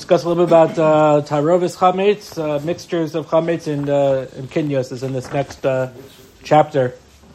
discuss a little bit about tarovis chametz, mixtures of chametz and kinyos is in this next chapter.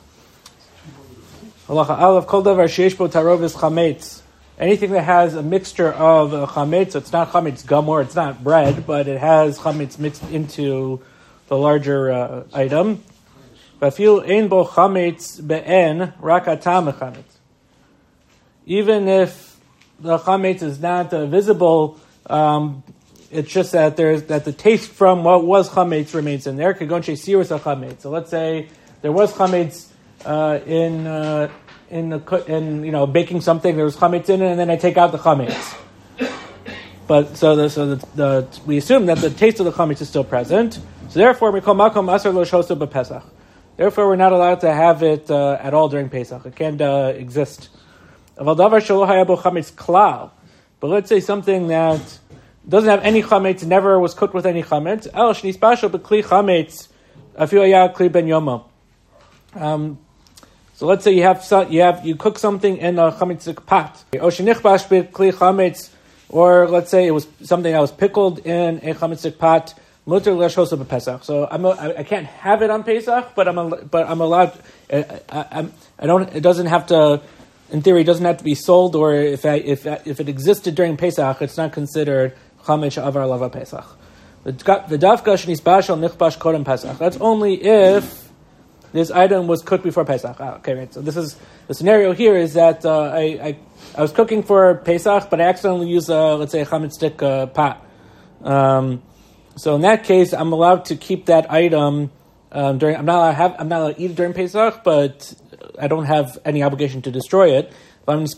Halacha Aleph, kol davar sheish bo tarovis chametz. Anything that has a mixture of chametz, so it's not chametz gamor, it's not bread, but it has chametz mixed into the larger item. V'afil ein bo chametz be'en rak hatam chametz. Even if the chametz is not visible, it's just that the taste from what was chametz remains in there. Kagon she'sirus chametz. So let's say there was chametz in baking something. There was chametz in it, and then I take out the chametz. But we assume that the taste of the chametz is still present. So therefore, mikol makom asar lo shosu b'Pesach. Therefore, we're not allowed to have it at all during Pesach. It can't exist. Aval davar shelo haya bo chametz klal. But let's say something that doesn't have any chametz, never was cooked with any chametz. El shnisbashel b'kli chametz afilu haya kli ben yomo. So let's say you cook something in a chametzik pot. Or shenichbash b'kli chametz, or let's say it was something that was pickled in a chametzik pot. Muter l'shosa b'Pesach. So I can't have it on Pesach, but I'm allowed. I don't. It doesn't have to. In theory, it doesn't have to be sold, or if it existed during Pesach, it's not considered chametz avar lava Pesach. V'davka shenisbashel nichbash kodem Pesach. That's only if this item was cooked before Pesach. Okay, right. So this is the scenario here is that I was cooking for Pesach, but I accidentally used let's say a chametz stick pot. So in that case, I'm allowed to keep that item during. I'm not allowed to eat it during Pesach, but I don't have any obligation to destroy it. But if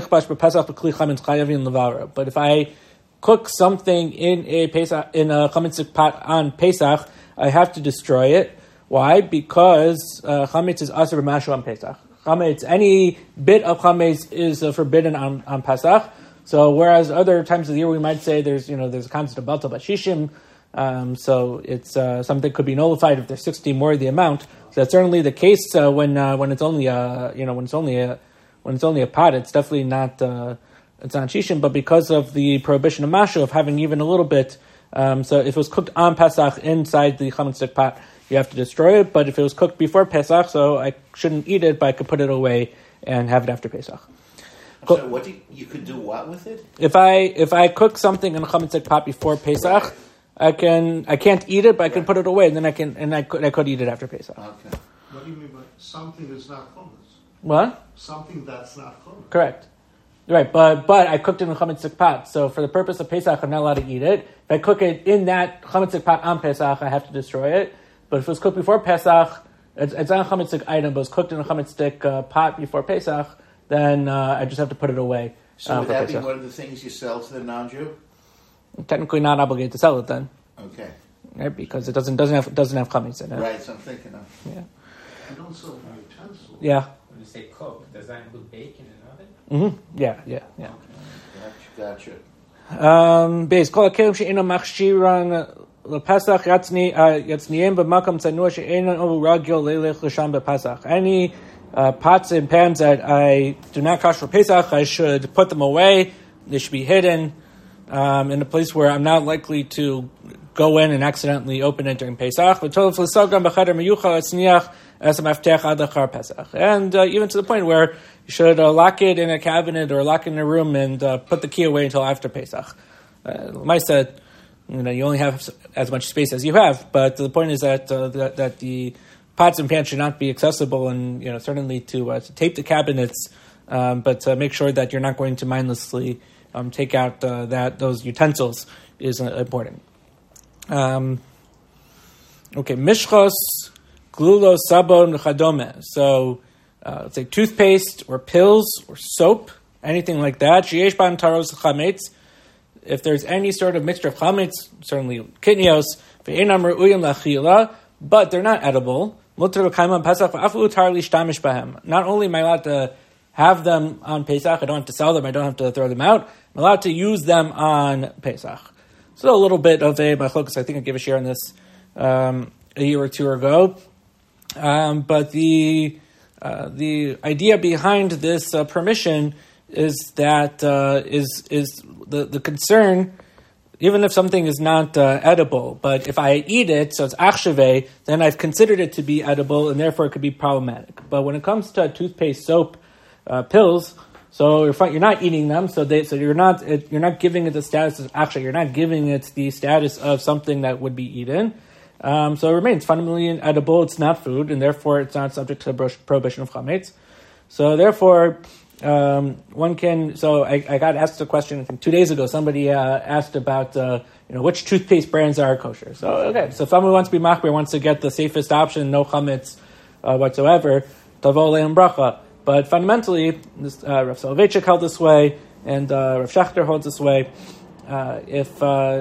I cook something in a chametz pot on Pesach, I have to destroy it. Why? Because chametz is asur b'mashu on Pesach. Chametz, any bit of chametz is forbidden on Pesach. So whereas other times of the year we might say there's a concept of balta bashishim. So it's something could be nullified if there's 60 more the amount. So that's certainly the case when it's only a pot. It's definitely not it's not shishim. But because of the prohibition of mashu of having even a little bit, so if it was cooked on Pesach inside the chametz stick pot, you have to destroy it. But if it was cooked before Pesach, so I shouldn't eat it, but I could put it away and have it after Pesach. So you could do what with it? If I cook something in a chametz stick pot before Pesach, I can't eat it, but I can put it away, and then I could eat it after Pesach. Okay. What do you mean by something that's not chametz? What? Something that's not chametz. Correct. Right, but I cooked it in a chametz pot, so for the purpose of Pesach, I'm not allowed to eat it. If I cook it in that chametz pot on Pesach, I have to destroy it. But if it was cooked before Pesach, it's not a chametz item, but it's cooked in a chametz pot before Pesach, then I just have to put it away. So would that be one of the things you sell to the non-Jew? I'm technically not obligated to sell it then. Okay. Right, because it doesn't have chametz in it. Right, so I'm thinking of. Yeah. You don't sell utensils. Yeah. When you say cook, does that include bacon and oven? Mm-hmm. Yeah. Okay. Gotcha. Beis kol hakelim she'eino machshiran lePesach yatzniim b'makam tzanua she'eino ragil leilech l'sham b'Pesach. Any pots and pans that I do not kosher for Pesach, I should put them away. They should be hidden in a place where I'm not likely to go in and accidentally open it during Pesach. And even to the point where you should lock it in a cabinet or lock it in a room and put the key away until after Pesach. Maisa, you only have as much space as you have, but the point is that that the pots and pans should not be accessible, and certainly to tape the cabinets, but to make sure that you're not going to mindlessly take out those utensils is important. Okay, mishchos, glulo, sabon, chadome. So, let's say toothpaste or pills or soap, anything like that. Sheyesh ban taros chametz. If there's any sort of mixture of chametz, certainly kitnios, ve'enam re'uyim lachila, but they're not edible. Mutar l'kaimam pesach v'afu utar lishtamish bahem. Not only am I allowed to have them on Pesach, I don't have to sell them, I don't have to throw them out. I'm allowed to use them on Pesach. So a little bit of a machlokas. I think I gave a share on this a year or two ago. But the idea behind this permission is that is the concern even if something is not edible, but if I eat it, so it's achshave, then I've considered it to be edible, and therefore it could be problematic. But when it comes to toothpaste, soap, pills, so you're not eating them, so you're not giving it the status of actually you're not giving it the status of something that would be eaten. So it remains fundamentally inedible. It's not food, and therefore it's not subject to the prohibition of chametz. So therefore, one can. So I got asked a question I think 2 days ago. Somebody asked about which toothpaste brands are kosher. So okay, so if someone wants to be machmir, wants to get the safest option, no chametz whatsoever, tavo le'em bracha. But fundamentally, this, Rav Soloveitchik held this way, and Rav Schachter holds this way. If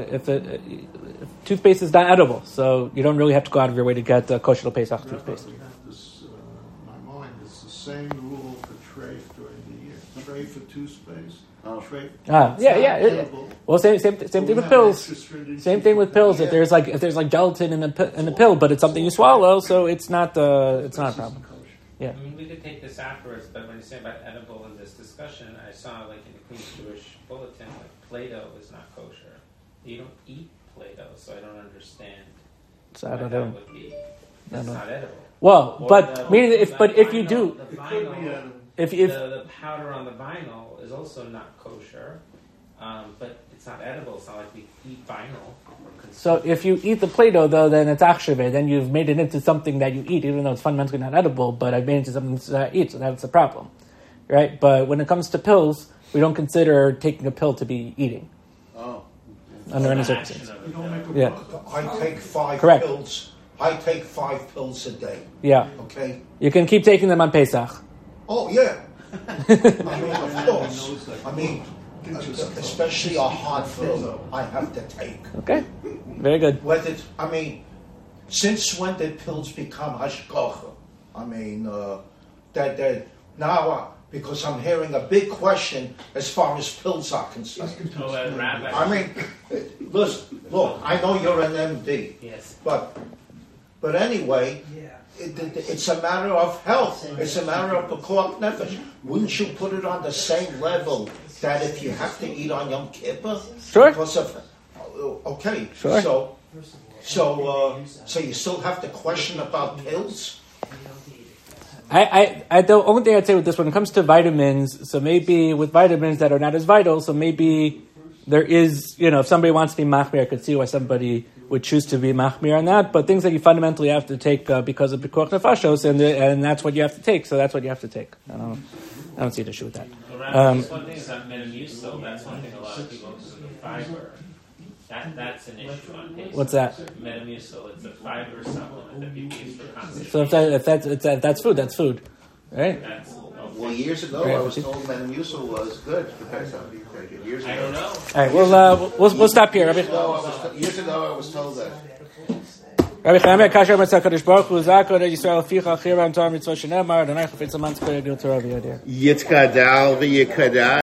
toothpaste is not edible, so you don't really have to go out of your way to get kosher Pesach toothpaste. We have this, in my mind, it's the same rule for treif during the year. Treif for toothpaste. Treif. Yeah. Well, same thing with pills. Same thing with pills. If there's like gelatin in the pill, but it's something you swallow, so it's not a problem. Yeah. I mean, we could take this afterwards, but when you say about edible in this discussion, I saw like in the Queen's Jewish Bulletin, like Play-Doh is not kosher. You don't eat Play-Doh, so I don't understand. So I don't know. That would be. That's not edible. Well, Or but the, meaning if the but if vinyl, you do, the vinyl, if the powder on the vinyl is also not kosher, but it's not edible. It's not like we eat vinyl. So if you eat the Play-Doh, though, then it's achshave. Then you've made it into something that you eat, even though it's fundamentally not edible, but I've made it into something that I eat, so that's a problem. Right? But when it comes to pills, we don't consider taking a pill to be eating. Oh. Under any circumstances. Yeah. I take 5 Correct. pills. I take 5 pills a day. Yeah. Okay? You can keep taking them on Pesach. Oh, yeah. I mean, of course. I mean, especially a hard pill I have to take. Okay. Very good. Since when did pills become hashgacha? I mean, that now, because I'm hearing a big question as far as pills are concerned. Rabbi. I mean, listen, look, I know you're an MD. Yes. But anyway, it's a matter of health. It's a matter of pekuach nefesh. Wouldn't you put it on the same level that if you have to eat on Yom Kippur? Sure. Because of, okay. Sure. So you still have to question about pills? I the only thing I'd say with this, when it comes to vitamins, so maybe with vitamins that are not as vital, so maybe there is, if somebody wants to be machmir, I could see why somebody would choose to be machmir on that. But things that you fundamentally have to take because of pekuach nefashos, and that's what you have to take. So that's what you have to take. I don't see an issue with that. One thing is that Metamucil. That's one thing a lot of people do with the fiber. That's an issue on patients. What's that? Metamucil. It's a fiber supplement that people use for constipation. So if that's food, that's food, right? Well, years ago, I was told Metamucil was good for Pesach. Years ago. I don't know. All right, we'll stop here. Years ago, I was told that. Rabbi Chaim Kasher Mitzvah Kadosh Baruch Hu Zakor Yisrael Ficha Chira Antar Mitzvah Shenemar Adonai Chafetz Aman Tzpei Yagil Torah V'Yadir Yitkadal v'yikadal.